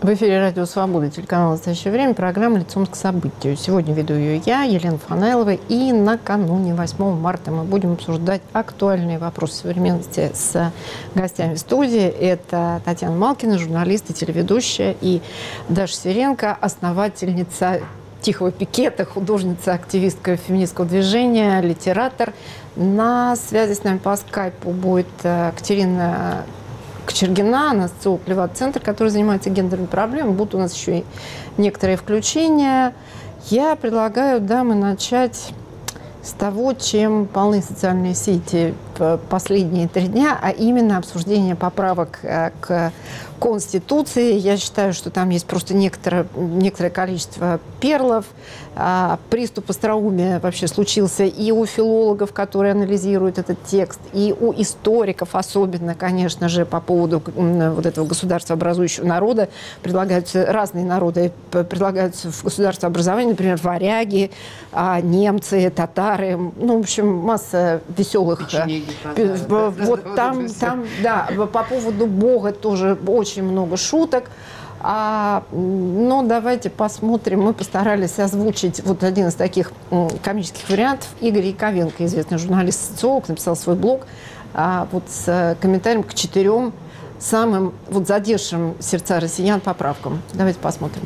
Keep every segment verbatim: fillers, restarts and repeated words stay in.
В эфире «Радио Свобода», телеканал «Настоящее время», программа «Лицом к событию». Сегодня веду ее я, Елена Фанайлова, и накануне восьмого марта мы будем обсуждать актуальные вопросы современности с гостями в студии. Это Татьяна Малкина, журналист и телеведущая, и Даша Сиренко, основательница «Тихого пикета», художница, активистка феминистского движения, литератор. На связи с нами по скайпу будет Катерина Кочергина, она социолог Левад-центр, который занимается гендерными проблемами. Будут у нас еще и некоторые включения. Я предлагаю, дамы, начать с того, чем полны социальные сети в последние три дня, а именно обсуждение поправок к Конституции. Я считаю, что там есть просто некоторое, некоторое количество перлов. Приступ остроумия вообще случился и у филологов, которые анализируют этот текст, и у историков особенно, конечно же, по поводу вот этого государствообразующего народа. Предлагаются разные народы, предлагаются в государствообразовании, например, варяги, немцы, татары, ну, в общем, масса веселых. Печенеги, вот там, там, да, по поводу Бога тоже очень много шуток. А, но давайте посмотрим. Мы постарались озвучить вот один из таких комических вариантов. Игорь Яковенко, известный журналист-социолог, написал свой блог а, вот с комментарием к четырем самым вот задевшим сердца россиян поправкам. Давайте посмотрим.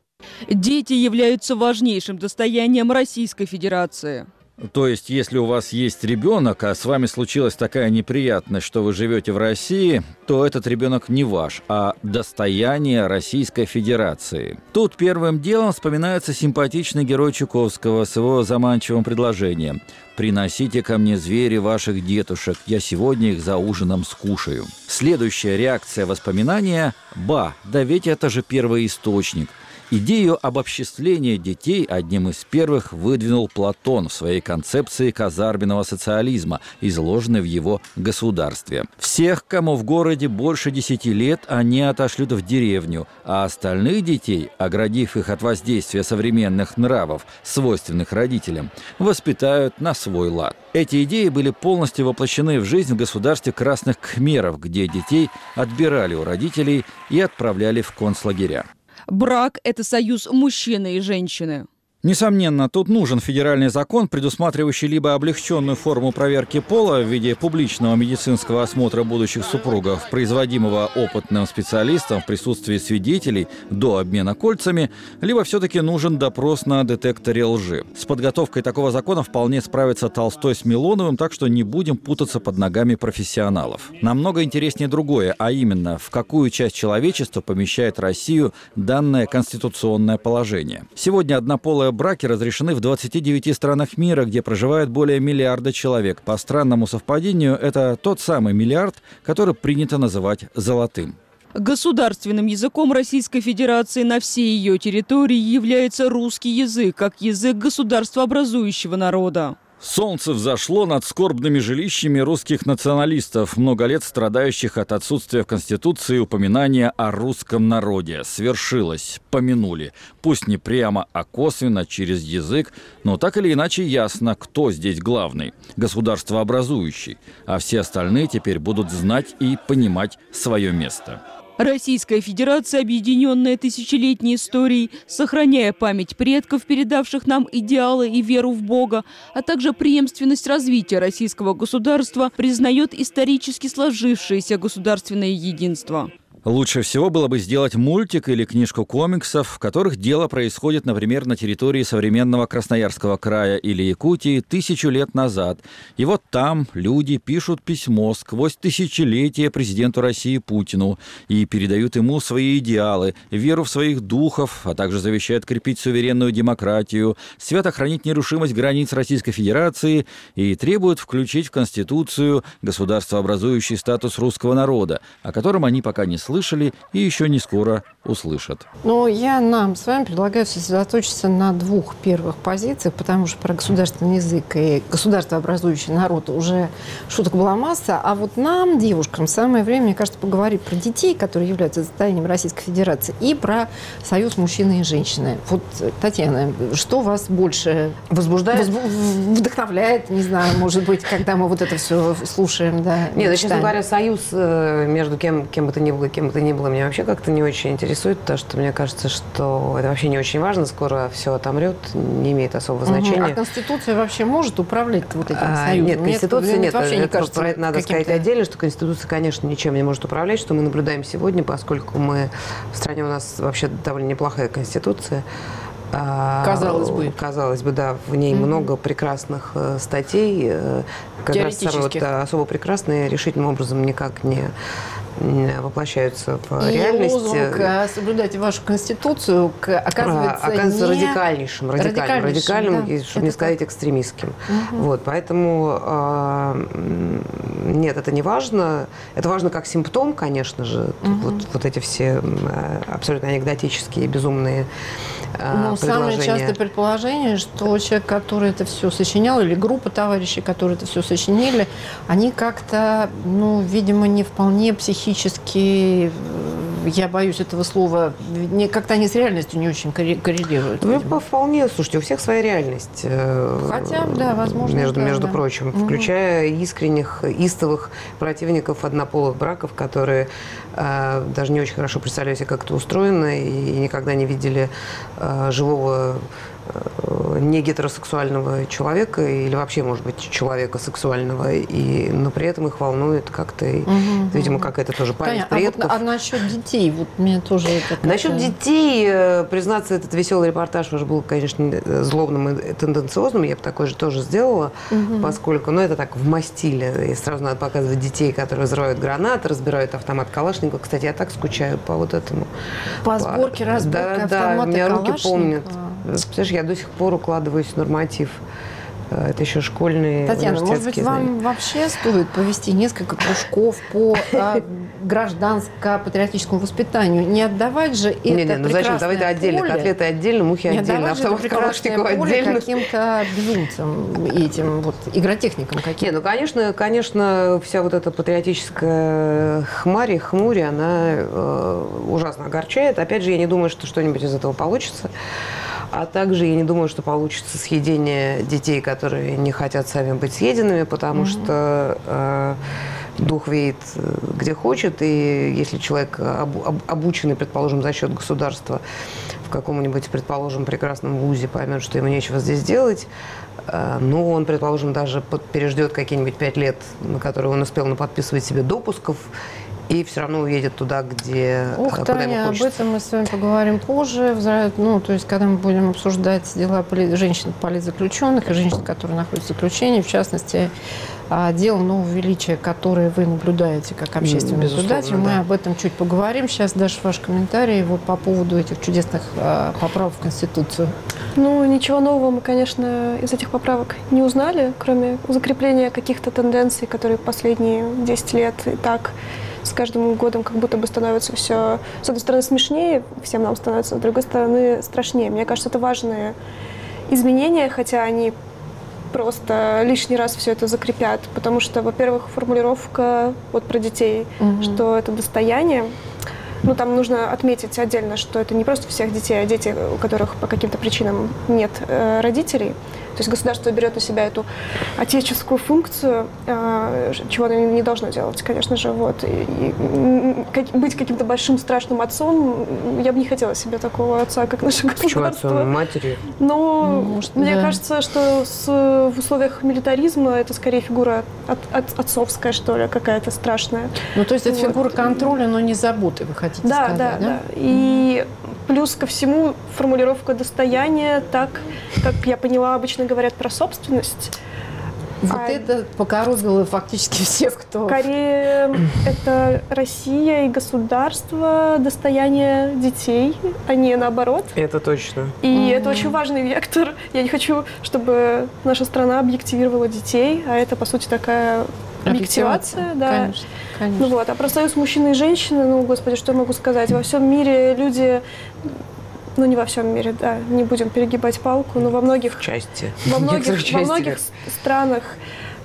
Дети являются важнейшим достоянием Российской Федерации. То есть, если у вас есть ребенок, а с вами случилась такая неприятность, что вы живете в России, то этот ребенок не ваш, а достояние Российской Федерации. Тут первым делом вспоминается симпатичный герой Чуковского с его заманчивым предложением: «Приносите ко мне звери ваших детушек, я сегодня их за ужином скушаю». Следующая реакция воспоминания – «Ба, да ведь это же первоисточник». Идею обобществления детей одним из первых выдвинул Платон в своей концепции казарменного социализма, изложенной в его «Государстве». Всех, кому в городе больше десяти лет, они отошлют в деревню, а остальных детей, оградив их от воздействия современных нравов, свойственных родителям, воспитают на свой лад. Эти идеи были полностью воплощены в жизнь в государстве красных кхмеров, где детей отбирали у родителей и отправляли в концлагеря. Брак – это союз мужчины и женщины. Несомненно, тут нужен федеральный закон, предусматривающий либо облегченную форму проверки пола в виде публичного медицинского осмотра будущих супругов, производимого опытным специалистом в присутствии свидетелей до обмена кольцами, либо все-таки нужен допрос на детекторе лжи. С подготовкой такого закона вполне справится Толстой с Милоновым, так что не будем путаться под ногами профессионалов. Намного интереснее другое, а именно, в какую часть человечества помещает Россию данное конституционное положение. Сегодня однополая браки разрешены в двадцати девяти странах мира, где проживает более миллиарда человек. По странному совпадению, это тот самый миллиард, который принято называть «золотым». Государственным языком Российской Федерации на всей ее территории является русский язык, как язык государствообразующего народа. Солнце взошло над скорбными жилищами русских националистов, много лет страдающих от отсутствия в Конституции упоминания о русском народе. Свершилось, помянули. Пусть не прямо, а косвенно, через язык, но так или иначе ясно, кто здесь главный – государствообразующий. А все остальные теперь будут знать и понимать свое место. Российская Федерация, объединенная тысячелетней историей, сохраняя память предков, передавших нам идеалы и веру в Бога, а также преемственность развития российского государства, признает исторически сложившееся государственное единство. Лучше всего было бы сделать мультик или книжку комиксов, в которых дело происходит, например, на территории современного Красноярского края или Якутии тысячу лет назад. И вот там люди пишут письмо сквозь тысячелетия президенту России Путину и передают ему свои идеалы, веру в своих духов, а также завещают крепить суверенную демократию, свято хранить нерушимость границ Российской Федерации и требуют включить в Конституцию государствообразующий статус русского народа, о котором они пока не слышали и еще не скоро услышат. Но я нам с вами предлагаю сосредоточиться на двух первых позициях, потому что про государственный язык и государствообразующий народ уже шуток была масса. А вот нам, девушкам, самое время, мне кажется, поговорить про детей, которые являются достоянием Российской Федерации, и про союз мужчины и женщины. Вот, Татьяна, что вас больше возбуждает, вдохновляет, не знаю, может быть, когда мы вот это все слушаем, да? Нет, честно говоря, союз между кем, кем бы то ни было, кем бы то ни было, меня вообще как-то не очень интересует, потому что мне кажется, что это вообще не очень важно, скоро все отомрет, не имеет особого значения. Угу. А Конституция вообще может управлять вот этим а, союзом? Нет, Конституция нет. Вообще это, не кажется, про это надо сказать отдельно, что Конституция, конечно, ничем не может управлять, что мы наблюдаем сегодня, поскольку мы в стране у нас вообще довольно неплохая Конституция. Казалось бы. Казалось бы, да. В ней mm-hmm. много прекрасных э, статей. Э, как раз самые вот, особо прекрасные решительным образом никак не, не воплощаются в и реальности. Лозунг «Соблюдайте вашу Конституцию» оказывается, а, оказывается не... радикальнейшим, радикальным, радикальнейшим, радикальным да, и, чтобы не сказать, так. экстремистским. Mm-hmm. Вот, поэтому э, нет, это не важно. Это важно как симптом, конечно же. Mm-hmm. Вот, вот эти все э, абсолютно анекдотические, безумные Ну, самое частое предположение, что человек, который это все сочинял, или группа товарищей, которые это все сочинили, они как-то, ну, видимо, не вполне психически, я боюсь этого слова, не, как-то они с реальностью не очень коррелируют. Ну, вполне, слушайте, у всех своя реальность. Хотя, да, возможно. Между, между да. прочим, угу. включая искренних, истовых противников однополых браков, которые э, даже не очень хорошо представляли себе, как это устроено, и никогда не видели э, живого э, не гетеросексуального человека или вообще, может быть, человека сексуального, и, но при этом их волнует как-то, угу, видимо, какая-то тоже память Понятно. предков. А, вот, а насчет детей, вот мне тоже это... Насчет детей, признаться, этот веселый репортаж уже был, конечно, злобным и тенденциозным, я бы такой же тоже сделала, угу. поскольку, ну, это так в мастиле, и сразу надо показывать детей, которые взрывают гранаты, разбирают автомат Калашникова. Кстати, я так скучаю по вот этому. По, по... сборке, разборке да, автомата да, у меня руки помнят. Представляешь, я до сих пор укладываюсь в норматив. Это еще школьные Татьяна, может быть, знания. вам вообще стоит повести несколько кружков по а, гражданско-патриотическому воспитанию? Не отдавать же это не, не, ну зачем? Давайте отдельно, котлеты отдельно, мухи не отдельно, автомат Калашникова отдельно. Каким-то безумцам этим, вот, игротехникам каким-то. Не, ну, конечно, конечно, вся вот эта патриотическая хмарь, хмурь, она э, ужасно огорчает. Опять же, я не думаю, что что-нибудь из этого получится. А также я не думаю, что получится съедение детей, которые не хотят сами быть съеденными, потому mm-hmm. что э, дух веет где хочет, и если человек об, об, обученный, предположим, за счет государства в каком-нибудь, предположим, прекрасном вузе поймет, что ему нечего здесь делать, э, ну, он, предположим, даже под, переждет какие-нибудь пять лет, на которые он успел наподписывать себе допусков, и все равно уедет туда, где Ух, куда Таня, ему хочется. об этом мы с вами поговорим позже. Ну, то есть, когда мы будем обсуждать дела женщин-политзаключенных и женщин, которые находятся в заключении, в частности, дело нового величия, которое вы наблюдаете как общественный наблюдатель. Мы да. об этом чуть поговорим. Сейчас, Даша, ваш комментарий вот по поводу этих чудесных а, поправок в Конституцию. Ну, ничего нового мы, конечно, из этих поправок не узнали, кроме закрепления каких-то тенденций, которые последние десять лет и так с каждым годом как будто бы становится все, с одной стороны, смешнее, всем нам становится, с другой стороны, страшнее. Мне кажется, это важные изменения, хотя они просто лишний раз все это закрепят, потому что, во-первых, формулировка вот про детей, угу. что это достояние. Ну, там нужно отметить отдельно, что это не просто всех детей, а дети, у которых по каким-то причинам нет э, родителей. То есть государство берет на себя эту отеческую функцию, э, чего оно не должно делать, конечно же. Вот. И, и, как, быть каким-то большим страшным отцом, я бы не хотела себе такого отца, как наше государство. Почему отцом? Матерью? Но Может, мне да. кажется, что с, в условиях милитаризма это скорее фигура от, от, отцовская, что ли, какая-то страшная. Ну, то есть вот. это фигура контроля, но не заботы, вы хотите да, сказать, да? Да, да. И плюс ко всему формулировка достояния, так, как я поняла, обычно говорят про собственность. Вот а это покоробило фактически всех, кто... Скорее, это Россия и государство, достояние детей, а не наоборот. Это точно. И mm-hmm. это очень важный вектор. Я не хочу, чтобы наша страна объективировала детей, а это, по сути, такая объективация. Да. Конечно, конечно. Ну, вот. А про союз мужчины и женщины, ну, господи, что я могу сказать? Во всем мире люди... Ну, не во всем мире, да, не будем перегибать палку, но во многих... В части. Во многих, во многих странах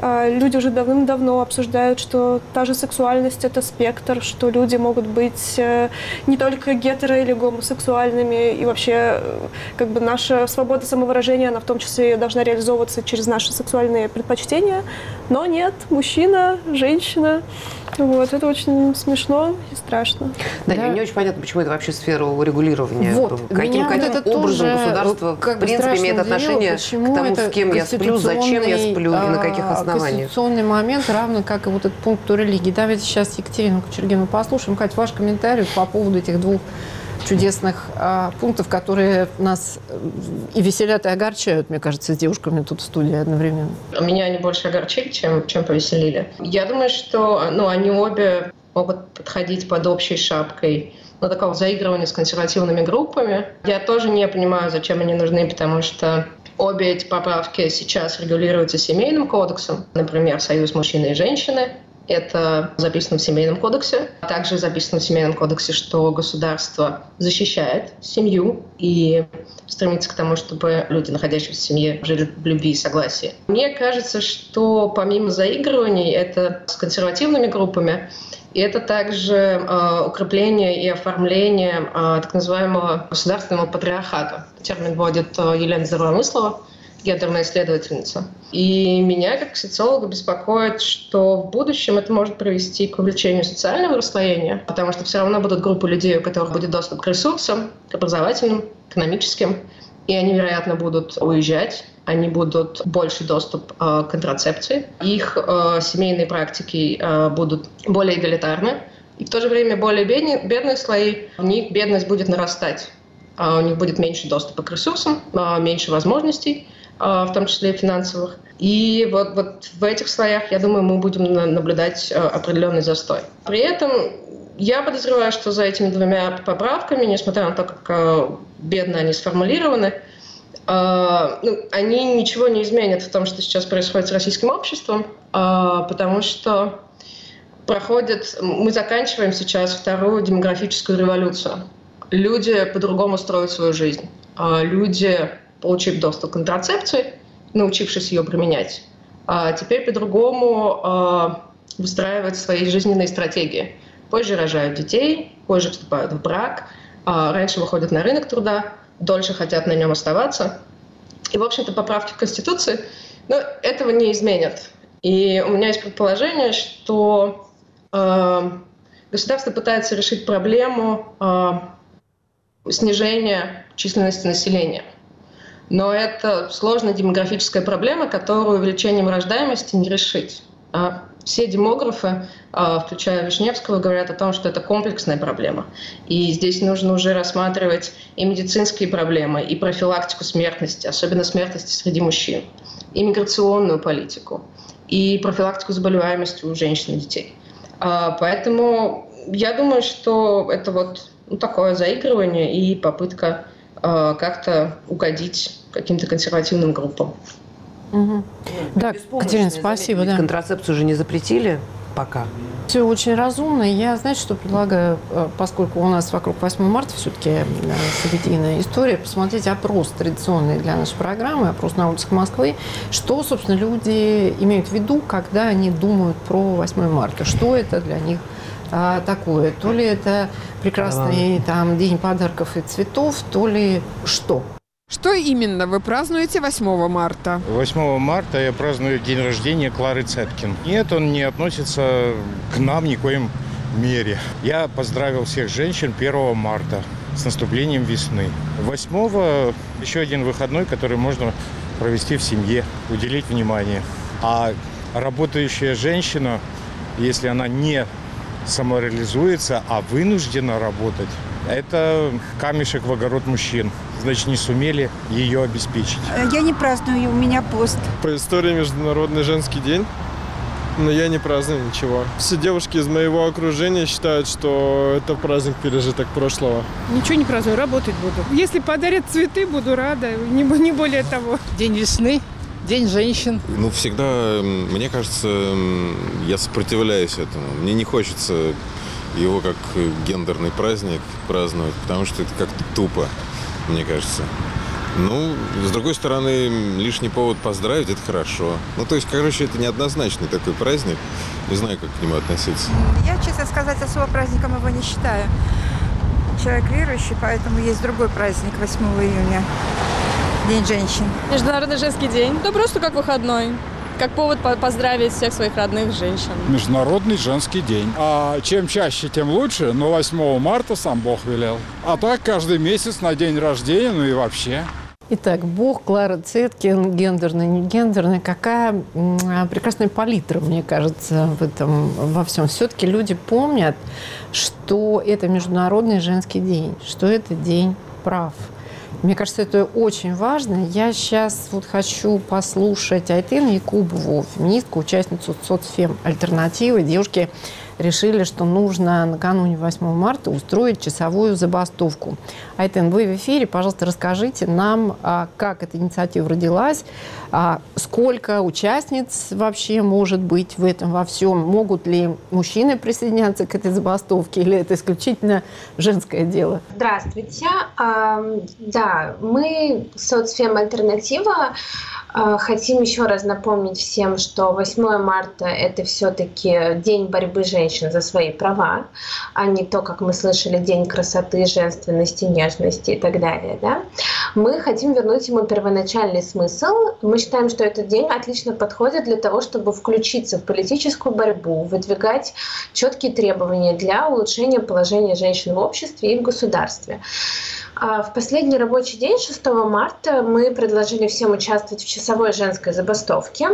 Люди уже давным-давно обсуждают, что та же сексуальность – это спектр, что люди могут быть не только гетеро- или гомосексуальными, и вообще как бы наша свобода самовыражения, она в том числе должна реализовываться через наши сексуальные предпочтения. Но нет, мужчина, женщина. Вот, это очень смешно и страшно. Да, Да. не очень понятно, почему это вообще сфера урегулирования. Вот. Каким, каким вот образом тоже, государство как в бы принципе имеет удивило, отношение к тому, с кем я сплю, зачем я сплю и на каких основаниях. Конституционный момент, равно как и вот этот пункт о религии. Давайте сейчас Екатерину Кочергину послушаем. Кать, ваш комментарий по поводу этих двух чудесных а, пунктов, которые нас и веселят, и огорчают, мне кажется, с девушками тут в студии одновременно. Меня они больше огорчили, чем, чем повеселили. Я думаю, что ну, они обе могут подходить под общей шапкой ну, такого заигрывания с консервативными группами. Я тоже не понимаю, зачем они нужны, потому что обе эти поправки сейчас регулируются семейным кодексом. Например, союз мужчины и женщины. Это записано в Семейном кодексе. Также записано в Семейном кодексе, что государство защищает семью и стремится к тому, чтобы люди, находящиеся в семье, жили в любви и согласии. Мне кажется, что помимо заигрываний, это с консервативными группами, и это также э, укрепление и оформление э, так называемого государственного патриархата. Термин вводит э, Елена Здравомыслова, гендерная исследовательница. И меня, как социолога, беспокоит, что в будущем это может привести к увеличению социального расслоения, потому что все равно будут группы людей, у которых будет доступ к ресурсам, к образовательным, экономическим, и они, вероятно, будут уезжать, они будут больше доступ э, к контрацепции, их э, семейные практики э, будут более эгалитарны, и в то же время более бедные, бедные слои, у них бедность будет нарастать, э, у них будет меньше доступа к ресурсам, э, меньше возможностей, в том числе и финансовых. И вот, вот в этих слоях, я думаю, мы будем наблюдать определенный застой. При этом я подозреваю, что за этими двумя поправками, несмотря на то, как бедно они сформулированы, ну, они ничего не изменят в том, что сейчас происходит с российским обществом, потому что проходит, мы заканчиваем сейчас вторую демографическую революцию. Люди по-другому строят свою жизнь. Люди, получив доступ к контрацепции, научившись ее применять, а теперь по-другому а, выстраивают свои жизненные стратегии. Позже рожают детей, позже вступают в брак, а, раньше выходят на рынок труда, дольше хотят на нем оставаться. И, в общем-то, поправки в Конституции ну, этого не изменят. И у меня есть предположение, что а, государство пытается решить проблему а, снижения численности населения. Но это сложная демографическая проблема, которую увеличением рождаемости не решить. Все демографы, включая Вишневского, говорят о том, что это комплексная проблема. И здесь нужно уже рассматривать и медицинские проблемы, и профилактику смертности, особенно смертности среди мужчин, и миграционную политику, и профилактику заболеваемости у женщин и детей. Поэтому я думаю, что это вот ну, такое заигрывание и попытка как-то угодить каким-то консервативным группам. Угу. Да, Катерина, спасибо. Да. Контрацепцию же не запретили пока. Все очень разумно. Я, знаете, что предлагаю, поскольку у нас вокруг восьмого марта все-таки событийная история, посмотреть опрос традиционный для нашей программы, опрос на улицах Москвы, что, собственно, люди имеют в виду, когда они думают про восьмое марта, что это для них а, такое. То ли это прекрасный там, день подарков и цветов, то ли что. Что именно вы празднуете восьмого марта? восьмого марта я праздную день рождения Клары Цеткин. Нет, он не относится к нам ни в коем мере. Я поздравил всех женщин первого марта с наступлением весны. восьмого еще один выходной, который можно провести в семье, уделить внимание. А работающая женщина, если она не самореализуется, а вынуждена работать, это камешек в огород мужчин. Значит, не сумели ее обеспечить. Я не праздную, у меня пост. По истории Международный женский день, но я не праздную ничего. Все девушки из моего окружения считают, что это праздник пережиток прошлого. Ничего не праздную, работать буду. Если подарят цветы, буду рада, не, не более того. День весны, день женщин. Ну, всегда, мне кажется, я сопротивляюсь этому. Мне не хочется его как гендерный праздник праздновать, потому что это как-то тупо, мне кажется. Ну, с другой стороны, лишний повод поздравить – это хорошо. Ну, то есть, короче, это неоднозначный такой праздник. Не знаю, как к нему относиться. Я, честно сказать, особо праздником его не считаю. Человек верующий, поэтому есть другой праздник восьмого июня. День женщин. Международный женский день. Да просто как выходной. Как повод поздравить всех своих родных женщин. Международный женский день. А чем чаще, тем лучше. Но восьмого марта сам Бог велел. А так каждый месяц на день рождения, ну и вообще. Итак, Бог, Клара Цеткин, гендерный, не гендерный. Какая прекрасная палитра, мне кажется, в этом во всем. Все-таки люди помнят, что это Международный женский день, что это день прав. Мне кажется, это очень важно. Я сейчас вот хочу послушать Айтену Якубову, феминистку, участницу соцфем «Альтернативы». Девушки решили, что нужно накануне восьмого марта устроить часовую забастовку. Айтен, вы в эфире. Пожалуйста, расскажите нам, как эта инициатива родилась, сколько участниц вообще может быть в этом во всем, могут ли мужчины присоединяться к этой забастовке или это исключительно женское дело? Здравствуйте. Да, мы, соцфем «Альтернатива», хотим еще раз напомнить всем, что восьмое марта – это все-таки день борьбы женщин за свои права, а не то, как мы слышали, день красоты, женственности, нежности и так далее. Да? Мы хотим вернуть ему первоначальный смысл. Мы считаем, что этот день отлично подходит для того, чтобы включиться в политическую борьбу, выдвигать четкие требования для улучшения положения женщин в обществе и в государстве. В последний рабочий день, шестого марта, мы предложили всем участвовать в часовой женской забастовке.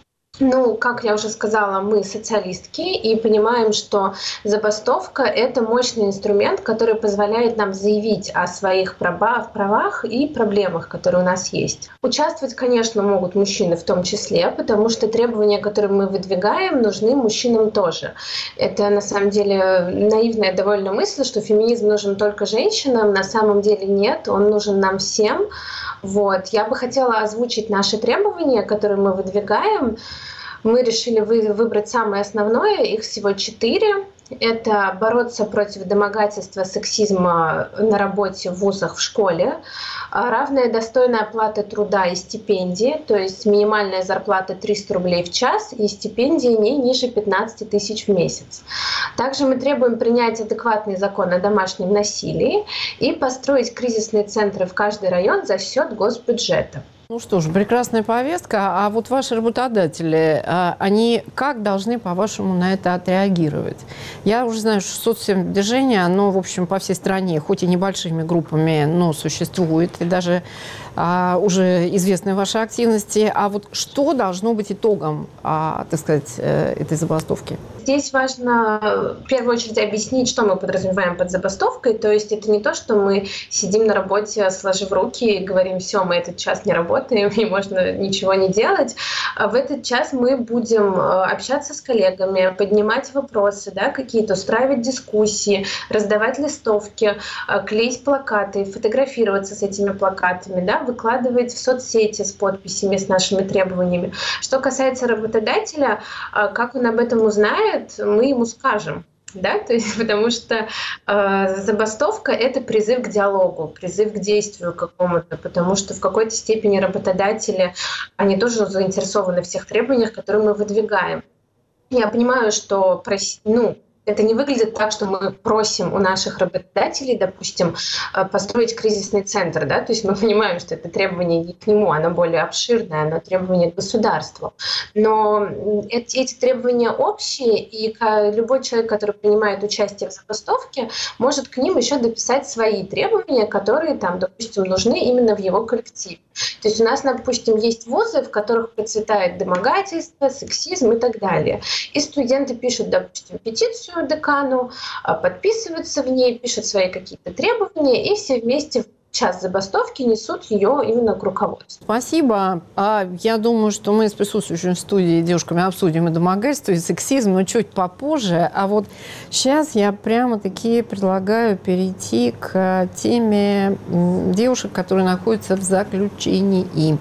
Ну, как я уже сказала, мы социалистки и понимаем, что забастовка – это мощный инструмент, который позволяет нам заявить о своих правах, правах и проблемах, которые у нас есть. Участвовать, конечно, могут мужчины в том числе, потому что требования, которые мы выдвигаем, нужны мужчинам тоже. Это, на самом деле, наивная довольно мысль, что феминизм нужен только женщинам. На самом деле нет, он нужен нам всем. Вот. Я бы хотела озвучить наши требования, которые мы выдвигаем. Мы решили выбрать самое основное, их всего четыре. Это бороться против домогательства, сексизма на работе, в вузах, в школе, равная достойная оплата труда и стипендии, то есть минимальная зарплата триста рублей в час и стипендии не ниже пятнадцати тысяч в месяц. Также мы требуем принять адекватный закон о домашнем насилии и построить кризисные центры в каждый район за счет госбюджета. Ну что ж, прекрасная повестка. А вот ваши работодатели, они как должны, по-вашему, на это отреагировать? Я уже знаю, что соцдвижение, оно, в общем, по всей стране, хоть и небольшими группами, но существует. И даже а, уже известны ваши активности. А вот что должно быть итогом, а, так сказать, этой забастовки? Здесь важно в первую очередь объяснить, что мы подразумеваем под забастовкой. То есть это не то, что мы сидим на работе, сложив руки и говорим: все, мы этот час не работаем, и можно ничего не делать. В этот час мы будем общаться с коллегами, поднимать вопросы, да, какие-то, устраивать дискуссии, раздавать листовки, клеить плакаты, фотографироваться с этими плакатами, да, выкладывать в соцсети с подписями, с нашими требованиями. Что касается работодателя, как он об этом узнает, мы ему скажем. Да, то есть, потому что э, забастовка – это призыв к диалогу, призыв к действию какому-то, потому что в какой-то степени работодатели, они тоже заинтересованы в всех требованиях, которые мы выдвигаем. Я понимаю, что ну, это не выглядит так, что мы просим у наших работодателей, допустим, построить кризисный центр. Да? То есть мы понимаем, что это требование не к нему, оно более обширное, оно требование к государству. Но эти, эти требования общие, и любой человек, который принимает участие в забастовке, может к ним еще дописать свои требования, которые, там, допустим, нужны именно в его коллективе. То есть у нас, допустим, есть вузы, в которых процветает домогательство, сексизм и так далее. И студенты пишут, допустим, петицию декану, подписываются в ней, пишут свои какие-то требования, и все вместе в час забастовки несут ее именно к руководству. Спасибо. Я думаю, что мы с присутствующими в студии девушками обсудим и домогательство, и сексизм, но чуть попозже. А вот сейчас я прямо-таки предлагаю перейти к теме девушек, которые находятся в заключении.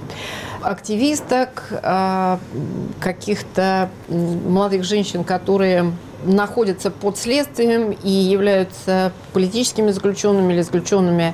Активисток, каких-то молодых женщин, которые находятся под следствием и являются политическими заключенными или заключенными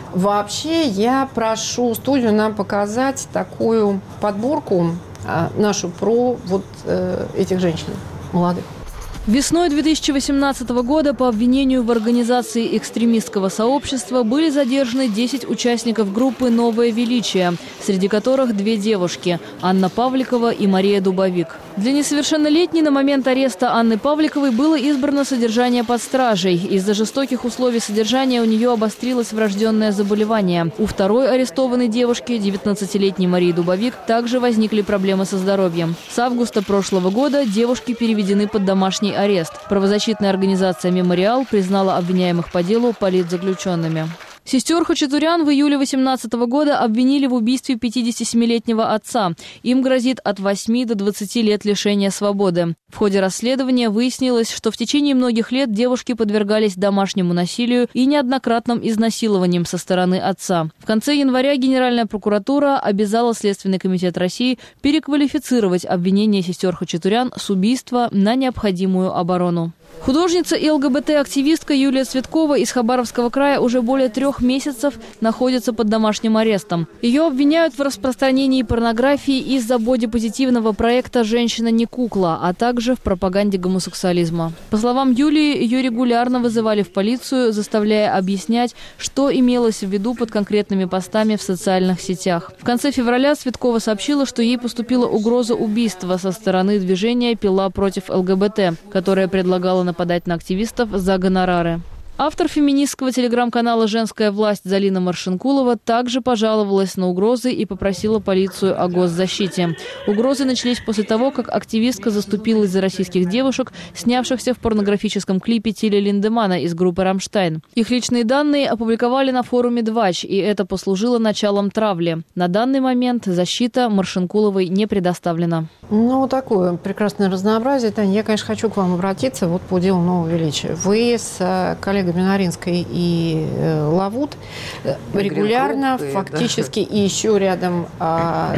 Вообще, я прошу студию нам показать такую подборку а, нашу про вот э, этих женщин молодых. Весной две тысячи восемнадцатого года по обвинению в организации экстремистского сообщества были задержаны десять участников группы «Новое величие», среди которых две девушки – Анна Павликова и Мария Дубовик. Для несовершеннолетней на момент ареста Анны Павликовой было избрано содержание под стражей. Из-за жестоких условий содержания у нее обострилось врожденное заболевание. У второй арестованной девушки, девятнадцатилетней Марии Дубовик, также возникли проблемы со здоровьем. С августа прошлого года девушки переведены под домашний арест. Правозащитная организация «Мемориал» признала обвиняемых по делу политзаключенными. Сестер Хачатурян в июле две тысячи восемнадцатого года обвинили в убийстве пятидесятисемилетнего отца. Им грозит от восьми до двадцати лет лишения свободы. В ходе расследования выяснилось, что в течение многих лет девушки подвергались домашнему насилию и неоднократным изнасилованиям со стороны отца. В конце января Генеральная прокуратура обязала Следственный комитет России переквалифицировать обвинение сестер Хачатурян с убийства на необходимую оборону. Художница и ЛГБТ-активистка Юлия Цветкова из Хабаровского края уже более трех месяцев находится под домашним арестом. Ее обвиняют в распространении порнографии из-за бодипозитивного проекта «Женщина не кукла», а также в пропаганде гомосексуализма. По словам Юлии, ее регулярно вызывали в полицию, заставляя объяснять, что имелось в виду под конкретными постами в социальных сетях. В конце февраля Цветкова сообщила, что ей поступила угроза убийства со стороны движения «Пила против ЛГБТ», которое предлагало нападать на активистов за гонорары. Автор феминистского телеграм-канала «Женская власть» Залина Маршинкулова также пожаловалась на угрозы и попросила полицию о госзащите. Угрозы начались после того, как активистка заступилась за российских девушек, снявшихся в порнографическом клипе Тиля Линдемана из группы «Рамштайн». Их личные данные опубликовали на форуме «Двач», и это послужило началом травли. На данный момент защита Маршинкуловой не предоставлена. Ну, такое прекрасное разнообразие. Таня, я, конечно, хочу к вам обратиться вот по делу «Нового величия». Вы с коллегой Минаринской и э, Лавут регулярно, Группы, фактически, да. и еще рядом а,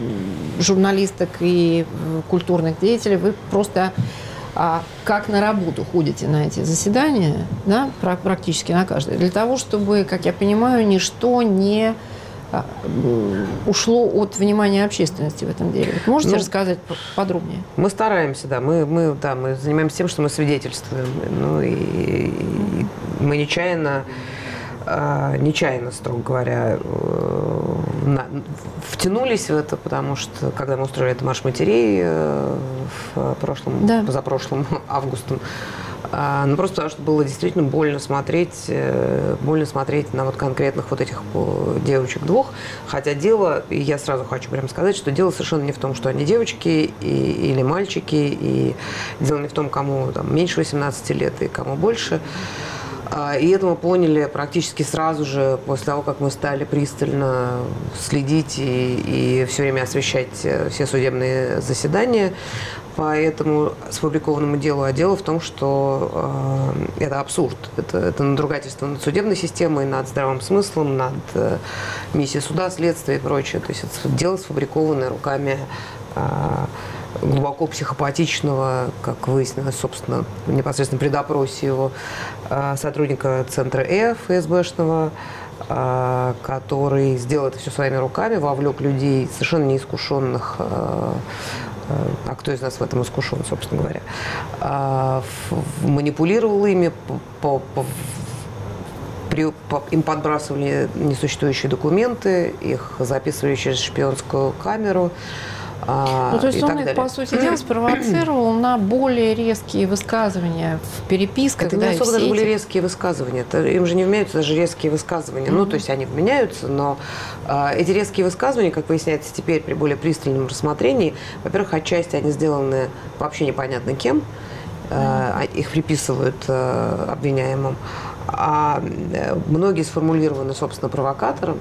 журналисток и культурных деятелей, вы просто а, как на работу ходите на эти заседания, да, практически на каждое, для того, чтобы, как я понимаю, ничто не ушло от внимания общественности в этом деле. Можете ну, рассказать подробнее? Мы стараемся, да. Мы, мы, да, мы занимаемся тем, что мы свидетельствуем. Ну, и, и мы нечаянно, э, нечаянно, строго говоря, э, на, втянулись в это, потому что, когда мы устроили этот марш матерей э, в прошлом, да. позапрошлым августом, ну, просто потому что было действительно больно смотреть, больно смотреть на вот конкретных вот этих девочек двух. Хотя дело, и я сразу хочу прямо сказать, что дело совершенно не в том, что они девочки и, или мальчики, и дело не в том, кому там, меньше восемнадцати лет и кому больше. И это мы поняли практически сразу же, после того, как мы стали пристально следить и, и все время освещать все судебные заседания по этому сфабрикованному делу. А дело в том, что э, это абсурд. Это, это надругательство над судебной системой, над здравым смыслом, над э, миссией суда, следствия и прочее. То есть это дело, сфабрикованное руками э, глубоко психопатичного, как выяснилось, собственно, непосредственно при допросе его, э, сотрудника центра Э, ФСБшного, э, который сделал это все своими руками, вовлек людей совершенно неискушенных, э, а кто из нас в этом искушен, собственно говоря, манипулировал ими, по, по, при, по, им подбрасывали несуществующие документы, их записывали через шпионскую камеру. Ну, то есть он их, по сути дела, спровоцировал на более резкие высказывания в переписках. Это да, не особо даже эти... были резкие высказывания. Это, им же не вменяются даже резкие высказывания. Mm-hmm. Ну, то есть они вменяются, но э, эти резкие высказывания, как выясняется теперь при более пристальном рассмотрении, во-первых, отчасти они сделаны вообще непонятно кем. Э, mm-hmm. Их приписывают э, обвиняемым. А э, многие сформулированы, собственно, провокатором.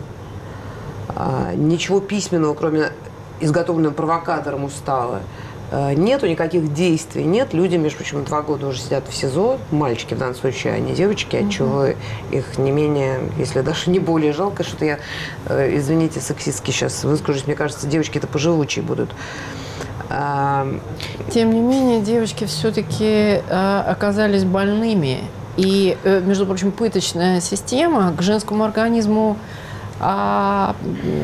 Э, ничего письменного, кроме изготовленного провокатором устава, нету никаких действий, нет. Люди, между прочим, два года уже сидят в СИЗО, мальчики в данном случае, а не девочки, отчего mm-hmm. их не менее, если даже не более жалко, что я, извините, сексистски сейчас выскажусь, мне кажется, девочки-то поживучие будут. Тем не менее, девочки все-таки оказались больными. И, между прочим, пыточная система к женскому организму а,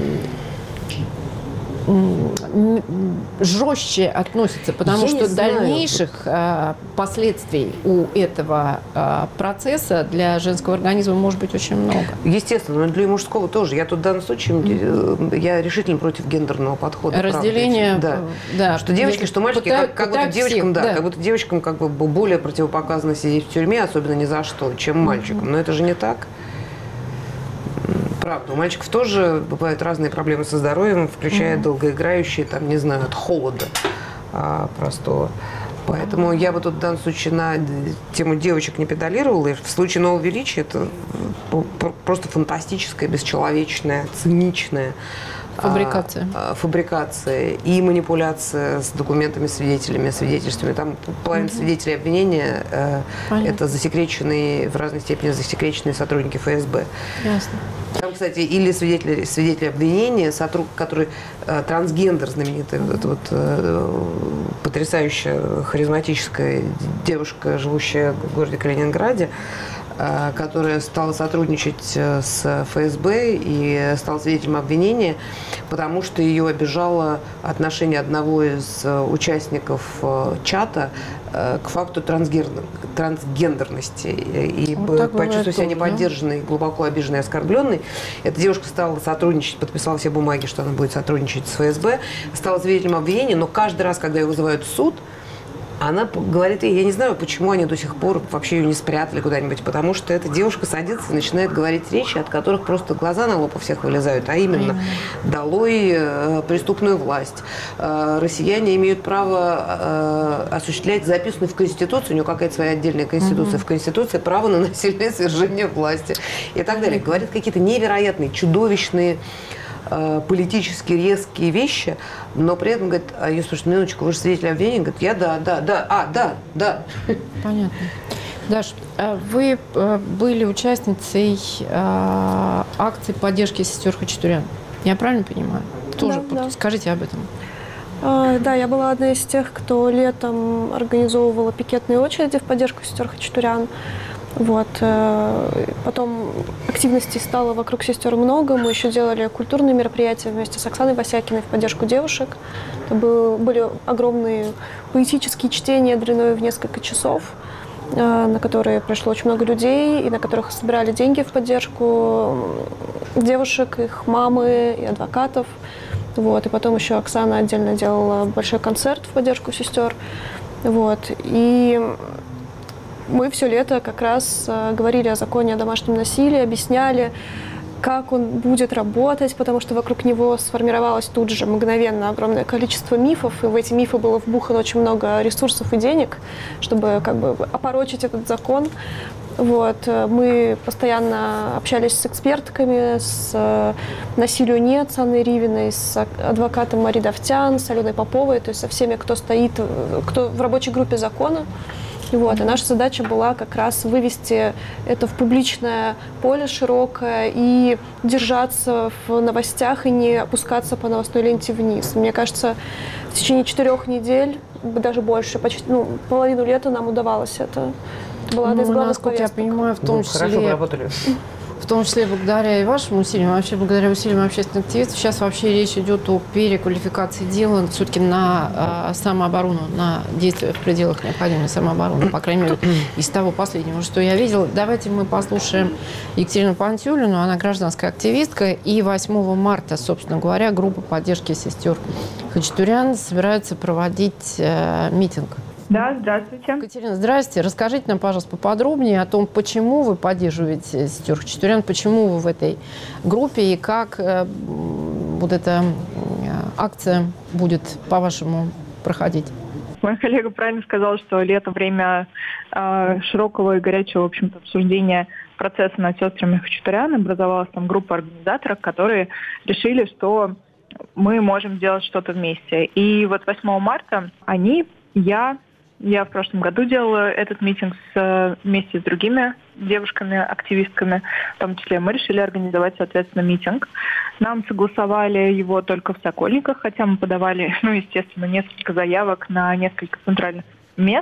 жестче относится, потому Я что дальнейших а, последствий у этого а, процесса для женского организма может быть очень много. Естественно, но для мужского тоже. Я тут в данном случае mm-hmm. я решительно против гендерного подхода. Разделение, да. Да. Что девочки, что мальчики, пытают, как, как будто девочкам, всех, да, да. как будто девочкам как бы более противопоказано сидеть в тюрьме, особенно ни за что, чем мальчикам. Mm-hmm. Но это же не так. Правда, у мальчиков тоже бывают разные проблемы со здоровьем, включая mm-hmm. долгоиграющие, там, не знаю, от холода а, простого. Поэтому я бы тут в данном случае на тему девочек не педалировала. И в случае нового величия это просто фантастическая, бесчеловечная, циничная фабрикация. А, фабрикация и манипуляция с документами, свидетелями, свидетельствами. Там половина mm-hmm. свидетелей обвинения э, это засекреченные, в разной степени засекреченные сотрудники эф эс бэ. Ясно. Там, кстати, или свидетели, свидетели обвинения, сотрудник, который э, трансгендер знаменитый, вот, вот э, потрясающая, харизматическая девушка, живущая в городе Калининграде, э, которая стала сотрудничать с эф эс бэ и стала свидетелем обвинения, потому что ее обижало отношение одного из участников э, чата э, к факту трансгендер, трансгендерности. И вот почувствовав себя неподдержанной, глубоко обиженной и оскорбленной, эта девушка стала сотрудничать, подписала все бумаги, что она будет сотрудничать с эф эс бэ, стала свидетелем обвинения, но каждый раз, когда ее вызывают в суд, она говорит, я не знаю, почему они до сих пор вообще ее не спрятали куда-нибудь, потому что эта девушка садится и начинает говорить речи, от которых просто глаза на лоб у всех вылезают, а именно «долой э, преступную власть», э, россияне имеют право э, осуществлять записанную в Конституцию, у нее какая-то своя отдельная Конституция, mm-hmm. в Конституции право на насильное свержение власти и так далее. Говорит какие-то невероятные, чудовищные, политически резкие вещи, но при этом, говорит, а я спрашиваю, минуточку, вы же свидетель обвинения? Говорит, я да, да, да, а, да, да. Понятно. Даш, вы были участницей акции поддержки сестер Хачатурян. Я правильно понимаю? Тоже да, да. Скажите об этом. Да, я была одна из тех, кто летом организовывала пикетные очереди в поддержку сестер Хачатурян. Вот. Потом активностей стало вокруг сестер много. Мы еще делали культурные мероприятия вместе с Оксаной Васякиной в поддержку девушек. Это был, были огромные поэтические чтения длиной в несколько часов, на которые пришло очень много людей, и на которых собирали деньги в поддержку девушек, их мамы и адвокатов. Вот. И потом еще Оксана отдельно делала большой концерт в поддержку сестер. Вот. И мы все лето как раз э, говорили о законе о домашнем насилии, объясняли, как он будет работать, потому что вокруг него сформировалось тут же мгновенно огромное количество мифов, и в эти мифы было вбухано очень много ресурсов и денег, чтобы как бы опорочить этот закон. Вот. Мы постоянно общались с экспертками, с э, «Насилию нет» с Анной Ривиной, с адвокатом Мари Давтян, с Аленой Поповой, то есть со всеми, кто стоит, кто в рабочей группе закона. Вот. И наша задача была как раз вывести это в публичное поле широкое и держаться в новостях и не опускаться по новостной ленте вниз. Мне кажется, в течение четырех недель, даже больше, почти ну, половину лета нам удавалось это. Это была одна из главных насколько повесток. Я понимаю, в том ну, числе... Хорошо работали. В том числе благодаря и вашим усилиям, вообще благодаря усилиям общественных активистов, сейчас вообще речь идет о переквалификации дела все-таки на э, самооборону, на действия в пределах необходимой самообороны, по крайней мере, из того последнего, что я видела. Давайте мы послушаем Екатерину Пантюлину, она гражданская активистка, и восьмого марта, собственно говоря, группа поддержки сестер Хачатурян собирается проводить э, митинг. Да, здравствуйте. Екатерина, здравствуйте. Расскажите нам, пожалуйста, поподробнее о том, почему вы поддерживаете сестер Хачатурян, почему вы в этой группе и как э, вот эта э, акция будет, по-вашему, проходить. Мой коллега правильно сказал, что лето – время э, широкого и горячего, в общем-то, обсуждения процесса над сестрами Хачатурян. Образовалась там группа организаторов, которые решили, что мы можем делать что-то вместе. И вот восьмого марта они, я... Я в прошлом году делала этот митинг с, вместе с другими девушками-активистками, в том числе мы решили организовать, соответственно, митинг. Нам согласовали его только в Сокольниках, хотя мы подавали, ну, естественно, несколько заявок на несколько центральных мест.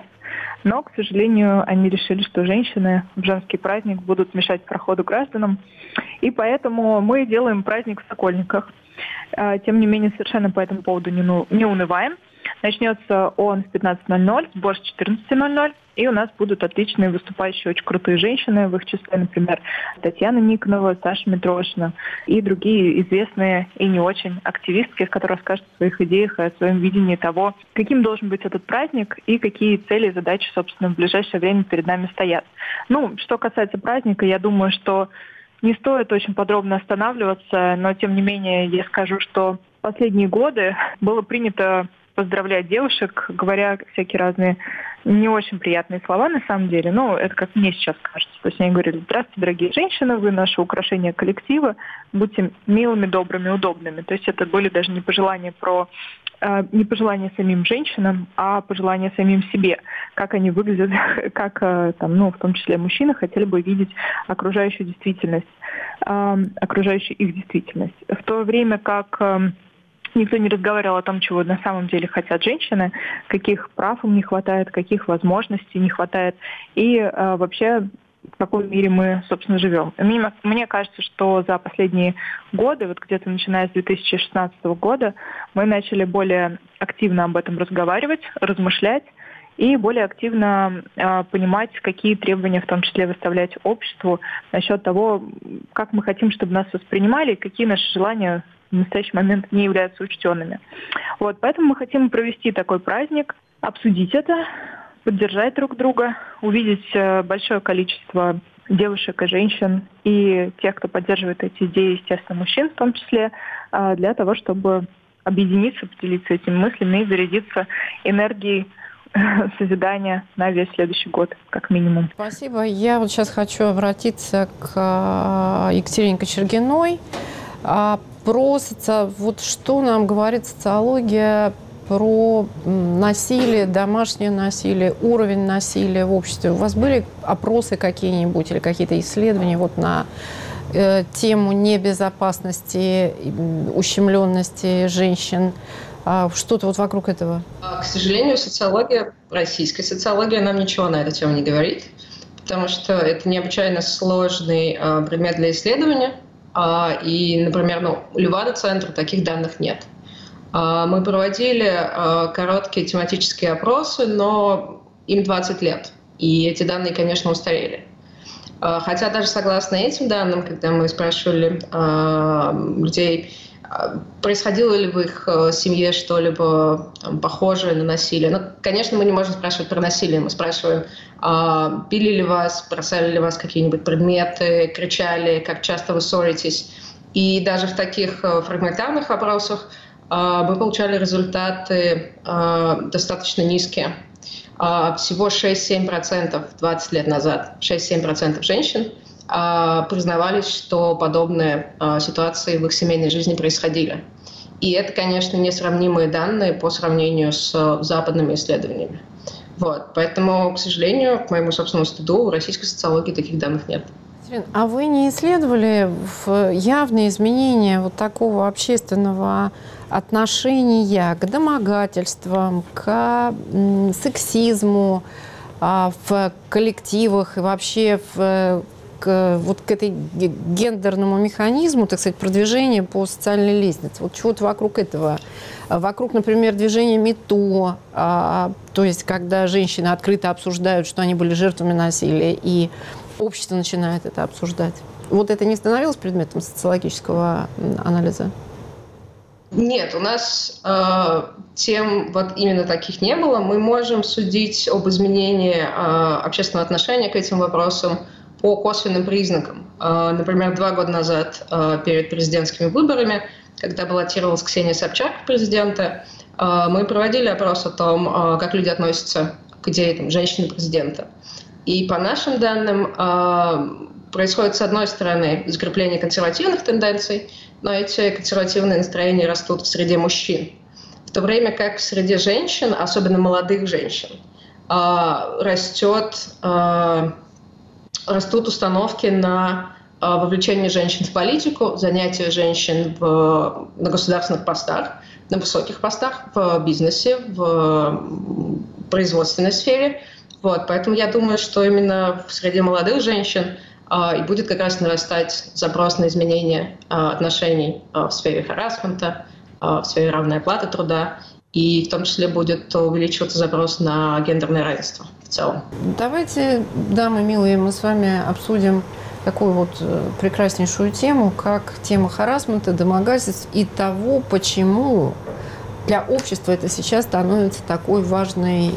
Но, к сожалению, они решили, что женщины в женский праздник будут мешать проходу гражданам. И поэтому мы делаем праздник в Сокольниках. Тем не менее, совершенно по этому поводу не, ну, не унываем. Начнется он в пятнадцать ноль ноль, сбор с четырнадцать ноль ноль. И у нас будут отличные выступающие, очень крутые женщины. В их числе, например, Татьяна Никонова, Саша Митрошина и другие известные и не очень активистки, которые расскажут о своих идеях и о своем видении того, каким должен быть этот праздник и какие цели и задачи, собственно, в ближайшее время перед нами стоят. Ну, что касается праздника, я думаю, что не стоит очень подробно останавливаться, но, тем не менее, я скажу, что в последние годы было принято поздравлять девушек, говоря всякие разные не очень приятные слова на самом деле. Ну, это как мне сейчас кажется. То есть они говорили: здравствуйте, дорогие женщины, вы наше украшение коллектива, будьте милыми, добрыми, удобными. То есть это были даже не пожелания про э, не пожелания самим женщинам, а пожелания самим себе, как они выглядят, как э, там, ну, в том числе мужчины хотели бы видеть окружающую действительность, э, окружающую их действительность. В то время как э, никто не разговаривал о том, чего на самом деле хотят женщины, каких прав им не хватает, каких возможностей не хватает и э, вообще в каком мире мы, собственно, живем. Мне, мне кажется, что за последние годы, вот где-то начиная с две тысячи шестнадцатого года, мы начали более активно об этом разговаривать, размышлять и более активно э, понимать, какие требования в том числе выставлять обществу насчет того, как мы хотим, чтобы нас воспринимали, и какие наши желания в настоящий момент не являются учтенными. Вот, поэтому мы хотим провести такой праздник, обсудить это, поддержать друг друга, увидеть большое количество девушек и женщин, и тех, кто поддерживает эти идеи, естественно, мужчин в том числе, для того, чтобы объединиться, поделиться этими мыслями и зарядиться энергией созидания на весь следующий год, как минимум. Спасибо. Я вот сейчас хочу обратиться к Екатерине Кочергиной. Про соци... вот что нам говорит социология про насилие, домашнее насилие, уровень насилия в обществе. У вас были опросы какие-нибудь или какие-то исследования вот на э, тему небезопасности, ущемленности женщин? А что-то вот вокруг этого? К сожалению, социология, российская социология нам ничего на эту тему не говорит, потому что это необычайно сложный э, предмет для исследования. И, например, ну, у Левада-центра таких данных нет. Мы проводили короткие тематические опросы, но им двадцать лет. И эти данные, конечно, устарели. Хотя даже согласно этим данным, когда мы спрашивали людей, происходило ли в их семье что-либо там, похожее на насилие. Ну, конечно, мы не можем спрашивать про насилие. Мы спрашиваем, а, били ли вас, бросали ли вас какие-нибудь предметы, кричали, как часто вы ссоритесь. И даже в таких фрагментарных опросах а, мы получали результаты а, достаточно низкие. А, всего шесть-семь процентов двадцать лет назад, шесть-семь процентов женщин признавались, что подобные а, ситуации в их семейной жизни происходили. И это, конечно, несравнимые данные по сравнению с а, западными исследованиями. Вот. Поэтому, к сожалению, к моему собственному стыду, в российской социологии таких данных нет. А вы не исследовали явные изменения вот такого общественного отношения к домогательствам, к сексизму в коллективах и вообще в К, вот к этой гендерному механизму, так сказать, продвижения по социальной лестнице. Вот чего-то вокруг этого. Вокруг, например, движения МИТО, а, то есть когда женщины открыто обсуждают, что они были жертвами насилия, и общество начинает это обсуждать. Вот это не становилось предметом социологического анализа? Нет, у нас э, тем вот именно таких не было. Мы можем судить об изменении э, общественного отношения к этим вопросам по косвенным признакам. Например, два года назад, перед президентскими выборами, когда баллотировалась Ксения Собчак в президенты, мы проводили опрос о том, как люди относятся к идее там, женщины-президента. И по нашим данным происходит, с одной стороны, закрепление консервативных тенденций, но эти консервативные настроения растут в среде мужчин. В то время как в среде женщин, особенно молодых женщин, растет... Растут установки на э, вовлечение женщин в политику, занятие женщин в, на государственных постах, на высоких постах, в бизнесе, в производственной сфере. Вот, поэтому я думаю, что именно среди молодых женщин и будет как раз нарастать запрос на изменение отношений в сфере харассмента, в сфере равной оплаты труда, и в том числе будет увеличиваться запрос на гендерное равенство в целом. Давайте, дамы милые, мы с вами обсудим такую вот прекраснейшую тему, как тема харассмента, домогательств и того, почему для общества это сейчас становится такой важной,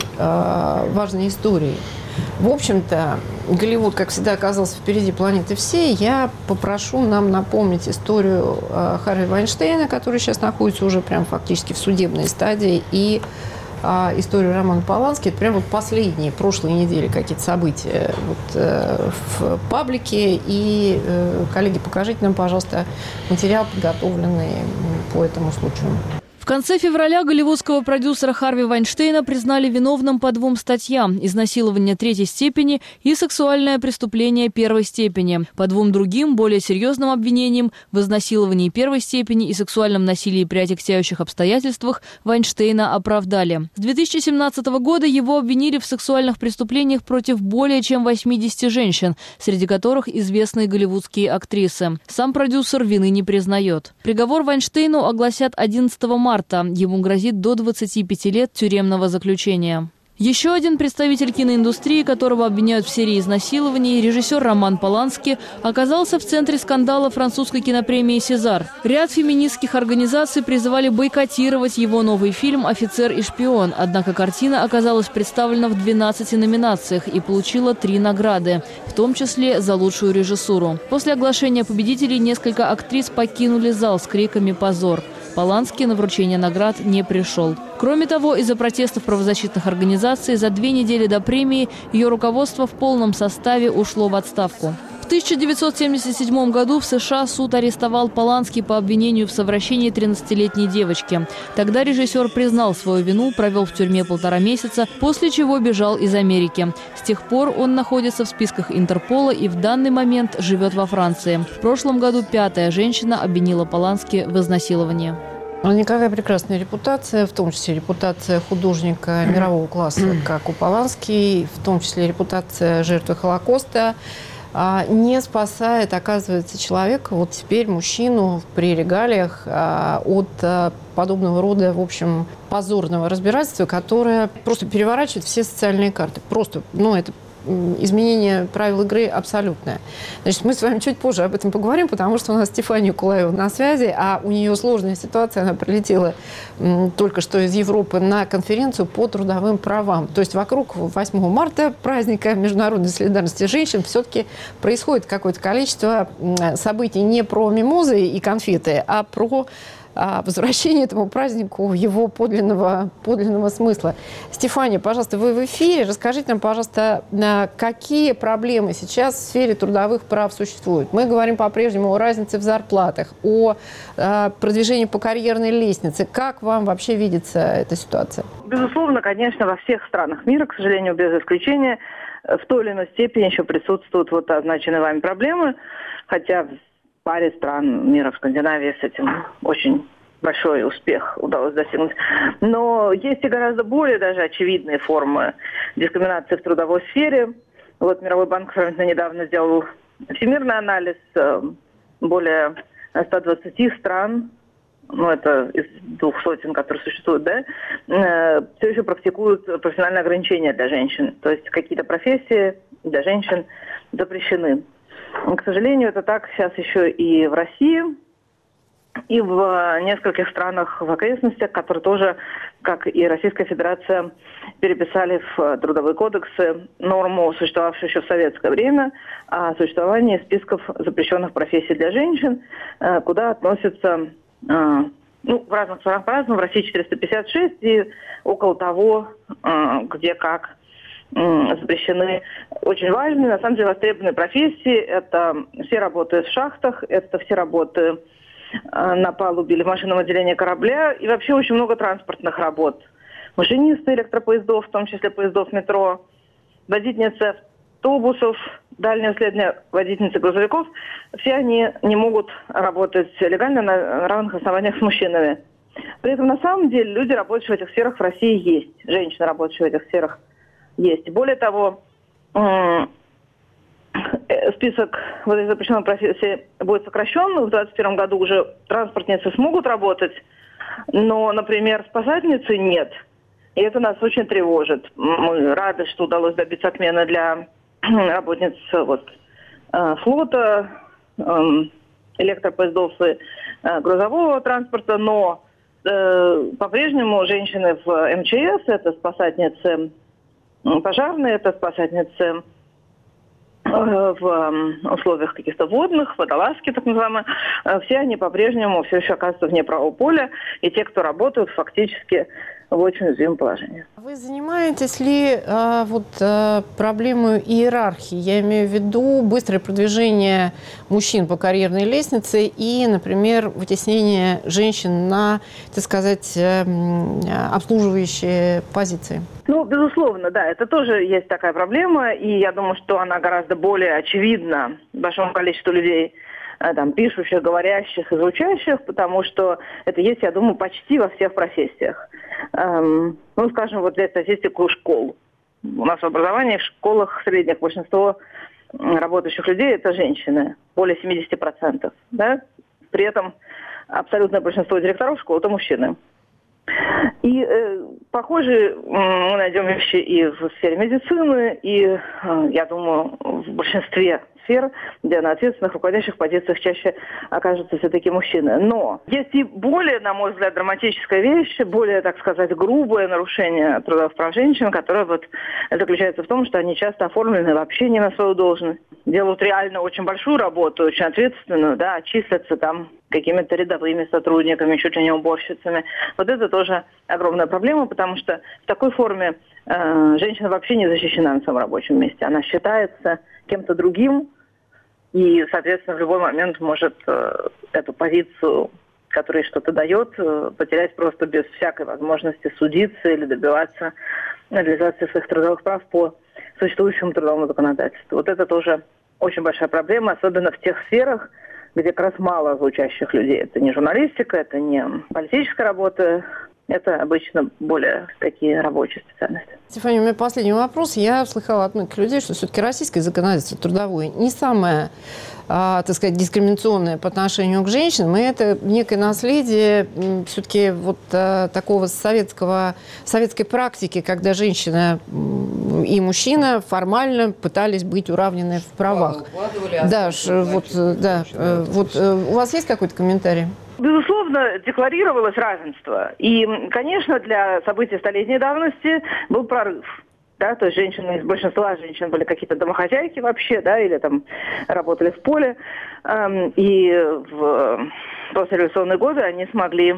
важной историей. В общем-то, Голливуд, как всегда, оказался впереди планеты всей. Я попрошу нам напомнить историю э, Харви Вайнштейна, который сейчас находится уже прям фактически в судебной стадии, и э, историю Романа Полански. Это прям вот последние, прошлой недели какие-то события вот, э, в паблике. И, э, коллеги, покажите нам, пожалуйста, материал, подготовленный по этому случаю. В конце февраля голливудского продюсера Харви Вайнштейна признали виновным по двум статьям – изнасилование третьей степени и сексуальное преступление первой степени. По двум другим, более серьезным обвинениям в изнасиловании первой степени и сексуальном насилии при отягчающих обстоятельствах Вайнштейна оправдали. С две тысячи семнадцатого года его обвинили в сексуальных преступлениях против более чем восьмидесяти женщин, среди которых известные голливудские актрисы. Сам продюсер вины не признает. Приговор Вайнштейну огласят одиннадцатого марта. Ему грозит до двадцати пяти лет тюремного заключения. Еще один представитель киноиндустрии, которого обвиняют в серии изнасилований, режиссер Роман Полански, оказался в центре скандала французской кинопремии «Сезар». Ряд феминистских организаций призывали бойкотировать его новый фильм «Офицер и шпион». Однако картина оказалась представлена в двенадцати номинациях и получила три награды, в том числе за лучшую режиссуру. После оглашения победителей несколько актрис покинули зал с криками «Позор!». Полански на вручение наград не пришел. Кроме того, из-за протестов правозащитных организаций за две недели до премии ее руководство в полном составе ушло в отставку. В тысяча девятьсот семьдесят седьмом году в США суд арестовал Полански по обвинению в совращении тринадцатилетней девочки. Тогда режиссер признал свою вину, провел в тюрьме полтора месяца, после чего бежал из Америки. С тех пор он находится в списках Интерпола и в данный момент живет во Франции. В прошлом году пятая женщина обвинила Полански в изнасиловании. У никакая прекрасная репутация, в том числе репутация художника мирового класса, как у Полански, в том числе репутация жертвы Холокоста, не спасает, оказывается, человека, вот теперь мужчину при регалиях, от подобного рода, в общем, позорного разбирательства, которое просто переворачивает все социальные карты. Просто, ну, это изменение правил игры абсолютное. Значит, мы с вами чуть позже об этом поговорим, потому что у нас Стефания Кулаева на связи, а у нее сложная ситуация. Она прилетела м, только что из Европы на конференцию по трудовым правам. То есть вокруг восьмого марта, праздника международной солидарности женщин, все-таки происходит какое-то количество событий не про мимозы и конфеты, а про возвращение этому празднику его подлинного, подлинного смысла. Стефания, пожалуйста, вы в эфире. Расскажите нам, пожалуйста, какие проблемы сейчас в сфере трудовых прав существуют. Мы говорим по-прежнему о разнице в зарплатах, о продвижении по карьерной лестнице. Как вам вообще видится эта ситуация? Безусловно, конечно, во всех странах мира, к сожалению, без исключения, в той или иной степени еще присутствуют вот означенные вами проблемы, хотя в паре стран мира, в Скандинавии, с этим очень большой успех удалось достигнуть. Но есть и гораздо более даже очевидные формы дискриминации в трудовой сфере. Вот Мировой банк сравнительно недавно сделал всемирный анализ более ста двадцати стран, ну это из двух сотен, которые существуют, да, все еще практикуют профессиональные ограничения для женщин. То есть какие-то профессии для женщин запрещены. К сожалению, это так сейчас еще и в России, и в нескольких странах в окрестностях, которые тоже, как и Российская Федерация, переписали в трудовые кодексы норму, существовавшую еще в советское время, о существовании списков запрещенных профессий для женщин, куда относятся, ну, в разных странах по-разному, в России четыреста пятьдесят шесть и около того, где как запрещены очень важные, на самом деле востребованные профессии. Это все работы в шахтах, это все работы на палубе или в машинном отделении корабля и вообще очень много транспортных работ. Машинисты электропоездов, в том числе поездов метро, водительницы автобусов, дальнее следование водительницы грузовиков. Все они не могут работать легально на равных основаниях с мужчинами. При этом на самом деле люди, работающие в этих сферах, в России есть. Женщины, работающие в этих сферах, есть. Более того, список вот этих запрещенных профессий будет сокращен. В двадцать первом году уже транспортницы смогут работать, но, например, спасательницы нет. И это нас очень тревожит. Мы рады, что удалось добиться отмены для работниц вот, флота, электропоездов и грузового транспорта, но э, по-прежнему женщины в эм че эс, это спасательницы пожарные, это спасательницы в условиях каких-то водных, водолазки так называемые, все они по-прежнему все еще оказываются вне правового поля, и те, кто работают, фактически в очень уязвимом положении. Вы занимаетесь ли а, вот, а, проблемой иерархии? Я имею в виду быстрое продвижение мужчин по карьерной лестнице и, например, вытеснение женщин на, так сказать, обслуживающие позиции. Ну, безусловно, да, это тоже есть такая проблема, и я думаю, что она гораздо более очевидна большому количеству людей, там, пишущих, говорящих, изучающих, потому что это есть, я думаю, почти во всех профессиях. Эм, ну, скажем, вот взять статистику школ. У нас в образовании в школах средних большинство работающих людей – это женщины, более семьдесят процентов. Да? При этом абсолютное большинство директоров школ – это мужчины. И э, похожие мы найдем вещи и в сфере медицины, и, э, я думаю, в большинстве сфер, где на ответственных руководящих позициях чаще окажутся все-таки мужчины. Но есть и более, на мой взгляд, драматическая вещь, более, так сказать, грубое нарушение трудовых прав женщин, которое вот заключается в том, что они часто оформлены вообще не на свою должность. Делают реально очень большую работу, очень ответственную, да, числятся там какими-то рядовыми сотрудниками, чуть ли не уборщицами. Вот это тоже огромная проблема, потому что в такой форме э, женщина вообще не защищена на своем рабочем месте. Она считается кем-то другим и, соответственно, в любой момент может э, эту позицию, которая что-то дает, э, потерять просто без всякой возможности судиться или добиваться реализации своих трудовых прав по существующему трудовому законодательству. Вот это тоже очень большая проблема, особенно в тех сферах, где как раз мало звучащих людей. Это не журналистика, это не политическая работа, это обычно более такие рабочие специальности. Стефания, у меня последний вопрос. Я слыхала от многих людей, что все-таки российское законодательство трудовое не самое, а, так сказать, дискриминационное по отношению к женщинам. И это некое наследие все-таки вот а, такого советского, советской практики, когда женщина и мужчина формально пытались быть уравнены в правах. Да, вот, да, вот у вас есть какой-то комментарий? Безусловно, декларировалось равенство. И, конечно, для событий столетней давности был прорыв. Да, то есть женщины, из большинства женщин были какие-то домохозяйки вообще, да, или там работали в поле. И в послереволюционные годы они смогли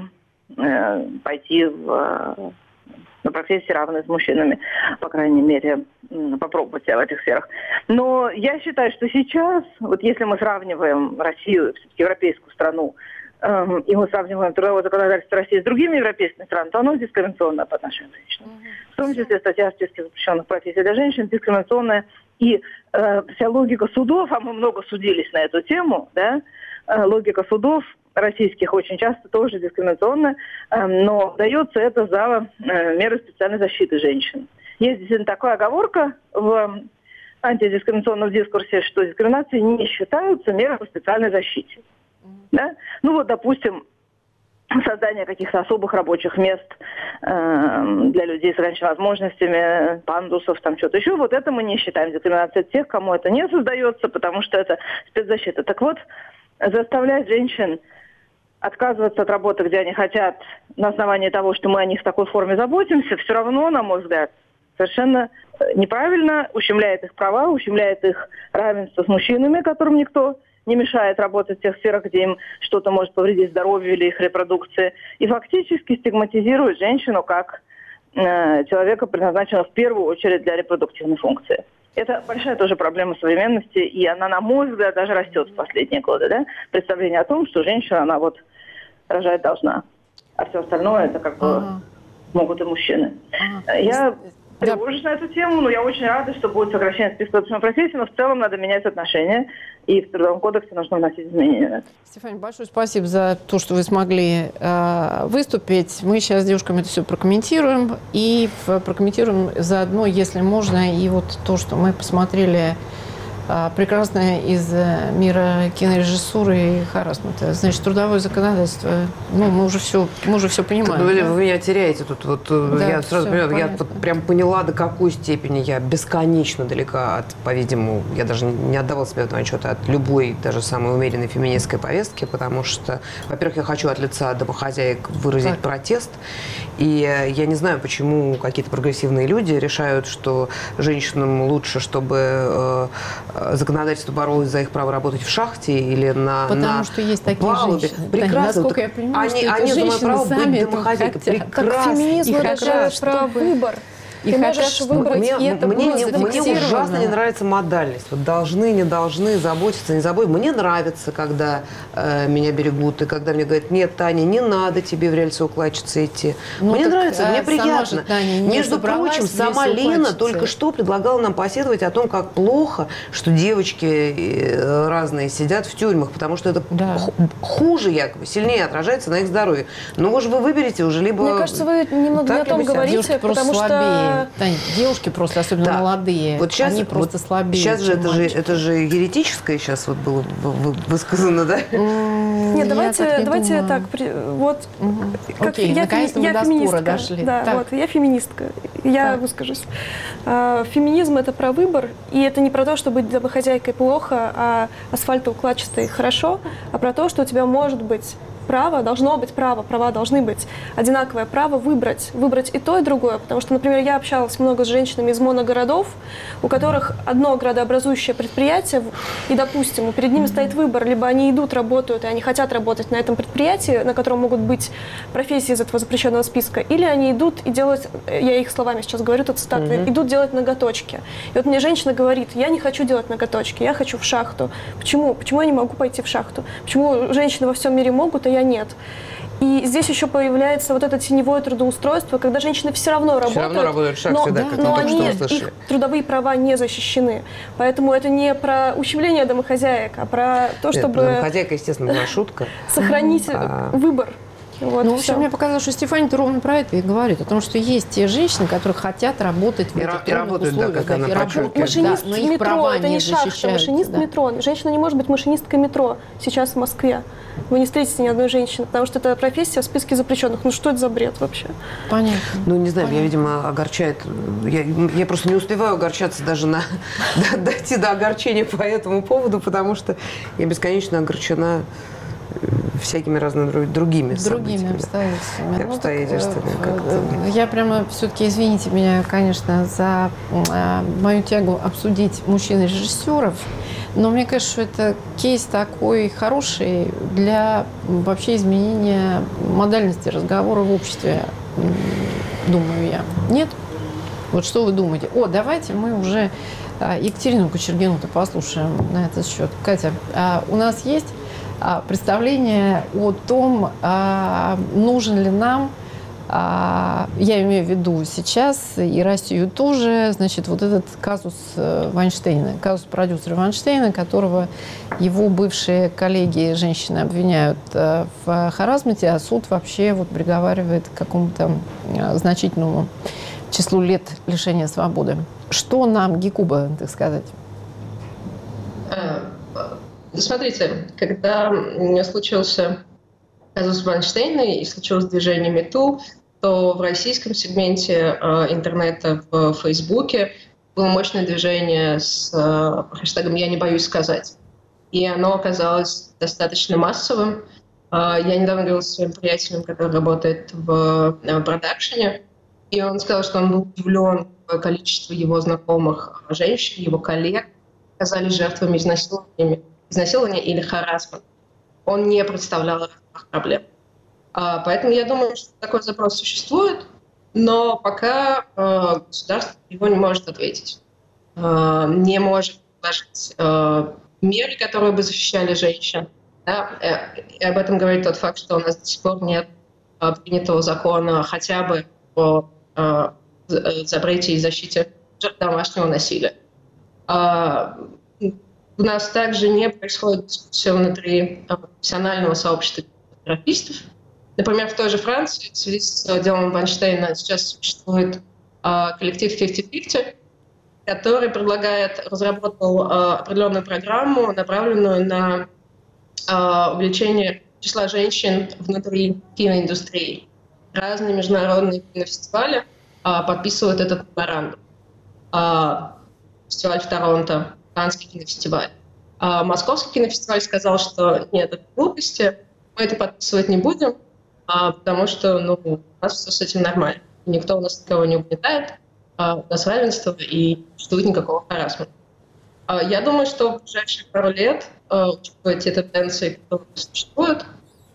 пойти в, на профессии равные с мужчинами, по крайней мере, попробовать себя в этих сферах. Но я считаю, что сейчас, вот если мы сравниваем Россию, все-таки европейскую страну, и мы сравниваем трудовое законодательство России с другими европейскими странами, то оно дискриминационное по отношению к женщинам. В том числе статья о списке запрещенных профессий для женщин дискриминационная. И э, вся логика судов, а мы много судились на эту тему, да, э, логика судов российских очень часто тоже дискриминационная, э, но дается это за э, меры специальной защиты женщин. Есть действительно такая оговорка в антидискриминационном дискурсе, что дискриминации не считаются меры по специальной защите. Да? Ну вот, допустим, создание каких-то особых рабочих мест э, для людей с ограниченными возможностями, пандусов, там что-то еще, вот это мы не считаем дискриминацией тех, кому это не создается, потому что это спецзащита. Так вот, заставлять женщин отказываться от работы, где они хотят, на основании того, что мы о них в такой форме заботимся, все равно, на мой взгляд, совершенно неправильно, ущемляет их права, ущемляет их равенство с мужчинами, которым никто не мешает работать в тех сферах, где им что-то может повредить здоровью или их репродукции, и фактически стигматизирует женщину как э, человека, предназначенного в первую очередь для репродуктивной функции. Это большая тоже проблема современности, и она, на мой взгляд, даже растет в последние годы. Да? Представление о том, что женщина, она вот рожать должна, а все остальное это как бы ага. могут и мужчины. Ага. Я тревожусь на эту тему, но я очень рада, что будет сокращение списка запрещенных профессий, но в целом надо менять отношения, и в Трудовом кодексе нужно вносить изменения. Стефания, большое спасибо за то, что вы смогли э, выступить. Мы сейчас с девушками это все прокомментируем, и в, прокомментируем заодно, если можно, и вот то, что мы посмотрели прекрасное из мира кинорежиссуры и харассмента. Значит, трудовое законодательство. Ну, мы уже все, мы уже все понимаем. Вы, да? вы меня теряете тут. Вот, да, я сразу поняла, я вот прям поняла, до какой степени я бесконечно далека от, по-видимому, я даже не отдавала себе этого отчета, от любой, даже самой умеренной феминистской повестки, потому что, во-первых, я хочу от лица домохозяек выразить так. протест. И я не знаю, почему какие-то прогрессивные люди решают, что женщинам лучше, чтобы э, законодательство боролось за их право работать в шахте или на Потому на что есть такие палубе. женщины. Прекрасно. Да, насколько я понимаю, они, что они эти за мое женщины право сами быть домохозяйкой. Прекрасно. Так феминизм это же про выбор. И ты можешь выбрать, мне, и это мне, будет мне ужасно не нравится модальность. Вот должны, не должны, заботиться, не заботиться. Мне нравится, когда э, меня берегут, и когда мне говорят, нет, Таня, не надо тебе в рельсоукладчицы идти. Ну, мне так, нравится, мне а, приятно. же, Таня, Между прочим, сама Лена только что предлагала нам посетовать о том, как плохо, что девочки разные сидят в тюрьмах, потому что это да. хуже якобы, сильнее отражается на их здоровье. Ну, уж вы выберете уже либо... Мне кажется, вы немного не о том говорите, потому что... Тань, девушки просто, особенно да. молодые, вот сейчас, они просто вот слабее. Сейчас же это, же это же еретическое сейчас вот было высказано, да? Нет, давайте, так не давайте так, вот, угу. как Окей, я, наконец-то мы до спора дошли. Да, так. вот, я феминистка, я так. выскажусь. Феминизм – это про выбор, и это не про то, что быть домохозяйкой плохо, а асфальтоукладчатой хорошо, а про то, что у тебя может быть право, должно быть право, права должны быть одинаковое право выбрать, выбрать и то, и другое. Потому что, например, я общалась много с женщинами из моногородов, у которых одно градообразующее предприятие, и, допустим, перед ними стоит выбор, либо они идут, работают, и они хотят работать на этом предприятии, на котором могут быть профессии из этого запрещенного списка, или они идут и делают, я их словами сейчас говорю, это цитаты, mm-hmm. идут делать ноготочки. И вот мне женщина говорит, я не хочу делать ноготочки, я хочу в шахту. Почему? Почему я не могу пойти в шахту? Почему женщины во всем мире могут, а я нет. И здесь еще появляется вот это теневое трудоустройство, когда женщины все равно работают, все равно работают в шахте, но, да, да, но они, их трудовые права не защищены. Поэтому это не про ущемление домохозяек, а про то, Нет, чтобы... Домохозяйка, естественно, была шутка. Сохранить а... выбор. Вот, ну, в общем, мне показалось, что Стефания ровно про это и говорит, о том, что есть те женщины, которые хотят работать в этих трудных условиях. Да, как она работают. Машинист да, в метро, это не шахта, машинист да. метро. Женщина не может быть машинисткой метро сейчас в Москве. Вы не встретите ни одной женщины, потому что это профессия в списке запрещенных. Ну что это за бред вообще? Понятно. Ну, не знаю, Понятно. меня, видимо, огорчает. Я, я просто не успеваю огорчаться даже на дойти до огорчения по этому поводу, потому что я бесконечно огорчена всякими разными другими Другими обстоятельствами. обстоятельствами. Ну, я прямо все-таки, извините меня, конечно, за э, мою тягу обсудить мужчин-режиссеров, но мне кажется, что это кейс такой хороший для вообще изменения модальности разговора в обществе, думаю я. Нет? Вот что вы думаете? О, давайте мы уже Екатерину Кочергину-то послушаем на этот счет. Катя, у нас есть представление о том, нужен ли нам, я имею в виду сейчас, и Россию тоже, значит, вот этот казус Вайнштейна, казус продюсера Вайнштейна, которого его бывшие коллеги, женщины, обвиняют в харассменте, а суд вообще вот приговаривает к какому-то значительному числу лет лишения свободы. Что нам, Гекуба, так сказать? Смотрите, когда случился казус Вайнштейна и случилось движение МeToo, то в российском сегменте э, интернета в Фейсбуке было мощное движение с э, хэштегом «Я не боюсь сказать». И оно оказалось достаточно массовым. Э, я недавно говорила со своим приятелем, который работает в э, продакшене, и он сказал, что он был удивлен количеством его знакомых женщин, его коллег, оказались жертвами изнасилования, изнасилования или харассмента. Он не представлял разных проблем. А, поэтому я думаю, что такой запрос существует, но пока э, государство его не может ответить. Э, не может предложить э, меры, которые бы защищали женщин. Да? И об этом говорит тот факт, что у нас до сих пор нет э, принятого закона хотя бы о э, запрете и защите жертв домашнего насилия. У нас также не происходит дискуссия внутри профессионального сообщества терапевтов. Например, в той же Франции в связи с делом Вайнштейна сейчас существует коллектив пятьдесят на пятьдесят, который предлагает, разработал определенную программу, направленную на увеличение числа женщин внутри киноиндустрии. Разные международные кинофестивали подписывают этот меморандум. Фестиваль в Торонто, Каннский кинофестиваль. А Московский кинофестиваль сказал, что нет, это глупости, мы это подписывать не будем, а, потому что ну, у нас все с этим нормально. Никто у нас никого не угнетает, а, у нас равенство и не существует никакого харассмента. А, я думаю, что в ближайшие пару лет, а, учитывая те тенденции, которые существуют,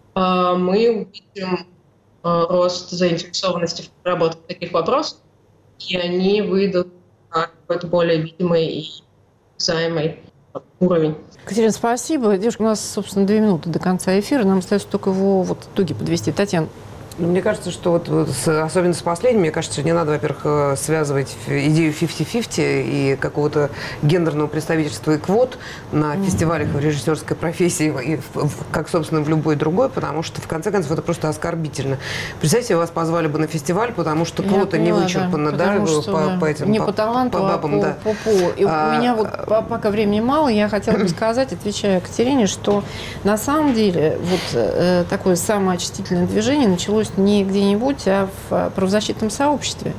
а, мы увидим а, рост заинтересованности в проработке таких вопросов, и они выйдут на какой-то более видимый и осязаемый уровень. Катерина, спасибо. Девушка, у нас, собственно, две минуты до конца эфира. Нам остается только его вот итоги подвести. Татьяна. Мне кажется, что вот, особенно с последним, мне кажется, не надо, во-первых, связывать идею пятьдесят на пятьдесят и какого-то гендерного представительства и квот на mm-hmm. фестивалях в режиссерской профессии, и как, собственно, в любой другой, потому что, в конце концов, это просто оскорбительно. Представьте, вас позвали бы на фестиваль, потому что квота не вычерпана, да, да что, по, по этим, не по, по таланту, по бабам, а да. по, по, по. И а, у меня вот пока времени мало, я хотела бы сказать, отвечая Катерине, что на самом деле вот э, такое самоочистительное движение началось не где-нибудь, а в правозащитном сообществе.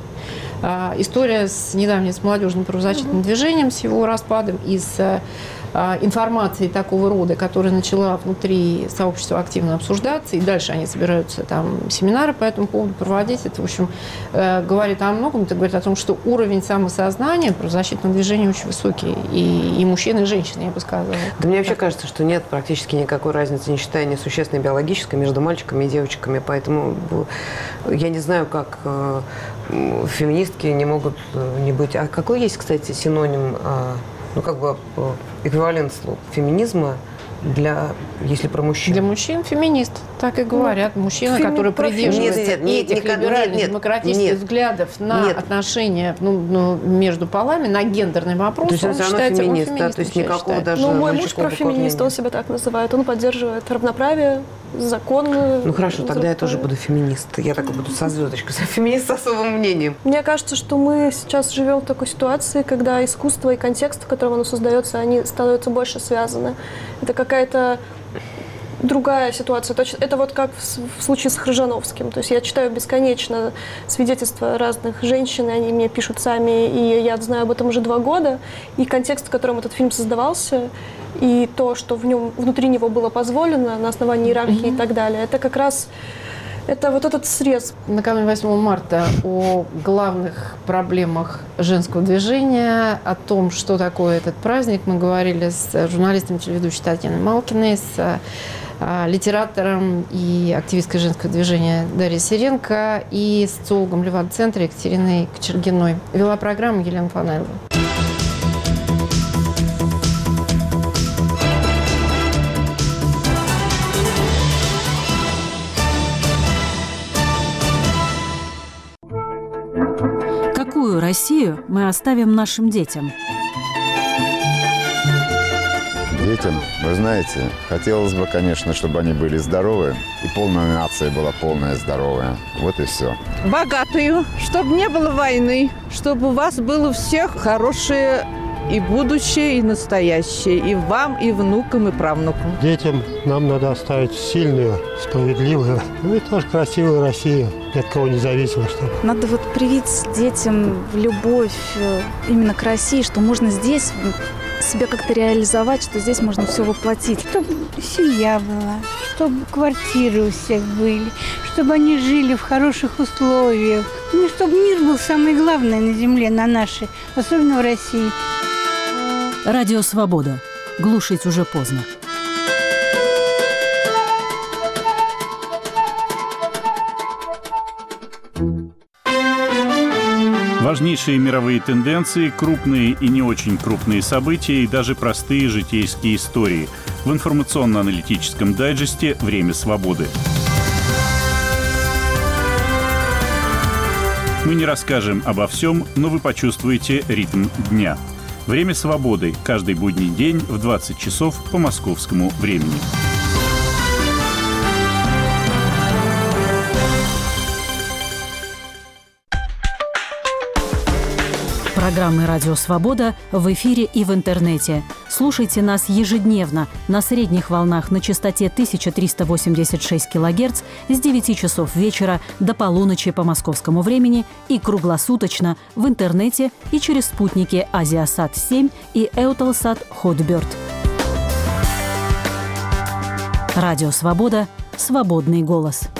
А, история с недавней с молодежным правозащитным движением, с его распадом и с а, информацией такого рода, которая начала внутри сообщества активно обсуждаться, и дальше они собираются там семинары по этому поводу проводить. Это, в общем, э, говорит о многом. Это говорит о том, что уровень самосознания правозащитного движения очень высокий. И, и мужчин, и женщин, я бы сказала. Да мне вообще кажется, что нет практически никакой разницы, не считая несущественной биологической, между мальчиками и девочками. Поэтому я не знаю, как э, феминистки не могут не быть. А какой есть, кстати, синоним, э, ну, как бы эквивалент слова феминизма для, если про мужчин? Для мужчин феминист, так и говорят. Ну, мужчина, Феми... который придерживается нет, нет, этих либеральных демократических взглядов на нет. отношения ну, ну, между полами, на гендерный вопрос, то есть он, он считается феминист, да? То есть никакого даже ну, мой муж профеминист, он себя так называет. Он поддерживает равноправие, закон. Ну хорошо, тогда я тоже буду феминист. Я так буду со звездочкой. Феминист с особым мнением. Мне кажется, что мы сейчас живем в такой ситуации, когда искусство и контекст, в котором оно создается, они становятся больше связаны. Это какая-то другая ситуация. Это вот как в случае с Хржановским. То есть я читаю бесконечно свидетельства разных женщин, и они мне пишут сами, и я знаю об этом уже два года. И контекст, в котором этот фильм создавался, и то, что в нем, внутри него было позволено на основании иерархии mm-hmm. и так далее, это как раз это вот этот срез. Накануне восьмого марта о главных проблемах женского движения, о том, что такое этот праздник, мы говорили с журналистом, телеведущей Татьяной Малкиной, с литератором и активисткой женского движения Дарьей Сиренко и социологом Левада-центра Екатериной Кочергиной. Вела программу Елена Фанайлова. Какую Россию мы оставим нашим детям? Детям, вы знаете, хотелось бы, конечно, чтобы они были здоровы, и полная нация была полная здоровая. Вот и все. Богатую, чтобы не было войны, чтобы у вас было всех хорошее и будущее, и настоящее, и вам, и внукам, и правнукам. Детям нам надо оставить сильную, справедливую, ну и тоже красивую Россию, ни от кого не зависимо. Чтобы. Надо вот привить детям любовь именно к России, что можно здесь себя как-то реализовать, что здесь можно все воплотить. Чтобы семья была, чтобы квартиры у всех были, чтобы они жили в хороших условиях. Ну, чтобы мир был самое главное на земле, на нашей, особенно в России. Радио «Свобода». Глушить уже поздно. Важнейшие мировые тенденции, крупные и не очень крупные события и даже простые житейские истории. В информационно-аналитическом дайджесте «Время свободы». Мы не расскажем обо всем, но вы почувствуете ритм дня. Время свободы. Каждый будний день в двадцать часов по московскому времени. Программы «Радио Свобода» в эфире и в интернете. Слушайте нас ежедневно на средних волнах на частоте тысяча триста восемьдесят шесть килогерц с девяти часов вечера до полуночи по московскому времени и круглосуточно в интернете и через спутники Азиасат семь и Эутelsat Hotbird. Радио Свобода. Свободный голос.